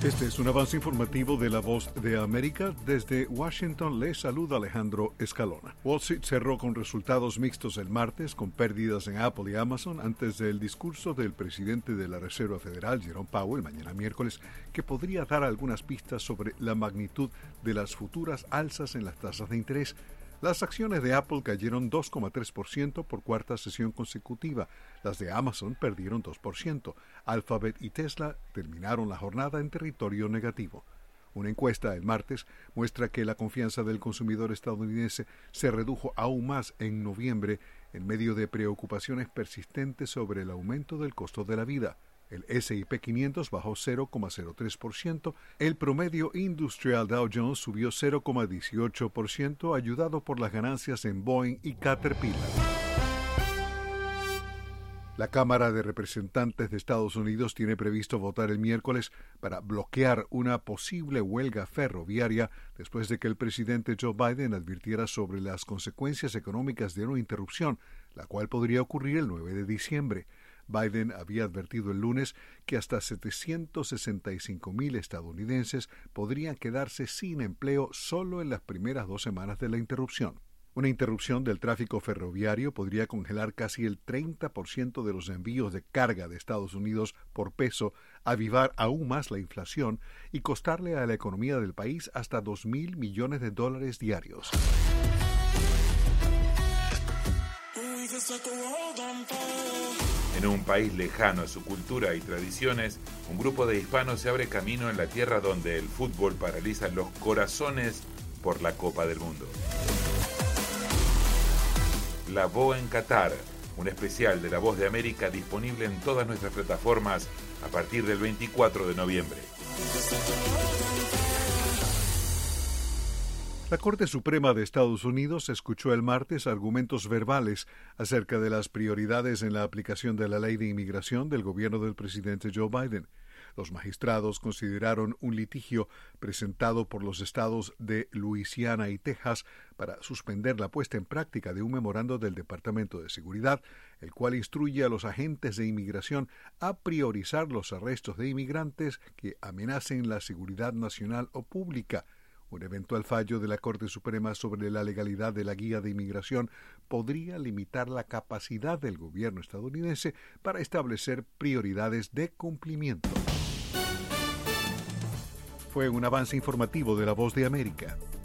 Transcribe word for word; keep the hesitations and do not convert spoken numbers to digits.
Este es un avance informativo de La Voz de América. Desde Washington les saluda Alejandro Escalona. Wall Street cerró con resultados mixtos el martes, con pérdidas en Apple y Amazon antes del discurso del presidente de la Reserva Federal, Jerome Powell, mañana miércoles, que podría dar algunas pistas sobre la magnitud de las futuras alzas en las tasas de interés. Las acciones de Apple cayeron dos coma tres por ciento por cuarta sesión consecutiva. Las de Amazon perdieron dos por ciento. Alphabet y Tesla terminaron la jornada en territorio negativo. Una encuesta el martes muestra que la confianza del consumidor estadounidense se redujo aún más en noviembre en medio de preocupaciones persistentes sobre el aumento del costo de la vida. El ese y pe quinientos bajó cero coma cero tres por ciento, el promedio industrial Dow Jones subió cero coma dieciocho por ciento, ayudado por las ganancias en Boeing y Caterpillar. La Cámara de Representantes de Estados Unidos tiene previsto votar el miércoles para bloquear una posible huelga ferroviaria después de que el presidente Joe Biden advirtiera sobre las consecuencias económicas de una interrupción, la cual podría ocurrir el nueve de diciembre. Biden había advertido el lunes que hasta setecientos sesenta y cinco mil estadounidenses podrían quedarse sin empleo solo en las primeras dos semanas de la interrupción. Una interrupción del tráfico ferroviario podría congelar casi el treinta por ciento de los envíos de carga de Estados Unidos por peso, avivar aún más la inflación y costarle a la economía del país hasta dos mil millones de dólares diarios. En un país lejano a su cultura y tradiciones, un grupo de hispanos se abre camino en la tierra donde el fútbol paraliza los corazones por la Copa del Mundo. La Voz en Qatar, un especial de La Voz de América disponible en todas nuestras plataformas a partir del veinticuatro de noviembre. La Corte Suprema de Estados Unidos escuchó el martes argumentos verbales acerca de las prioridades en la aplicación de la ley de inmigración del gobierno del presidente Joe Biden. Los magistrados consideraron un litigio presentado por los estados de Luisiana y Texas para suspender la puesta en práctica de un memorando del Departamento de Seguridad, el cual instruye a los agentes de inmigración a priorizar los arrestos de inmigrantes que amenacen la seguridad nacional o pública. Un eventual fallo de la Corte Suprema sobre la legalidad de la guía de inmigración podría limitar la capacidad del gobierno estadounidense para establecer prioridades de cumplimiento. Fue un avance informativo de La Voz de América.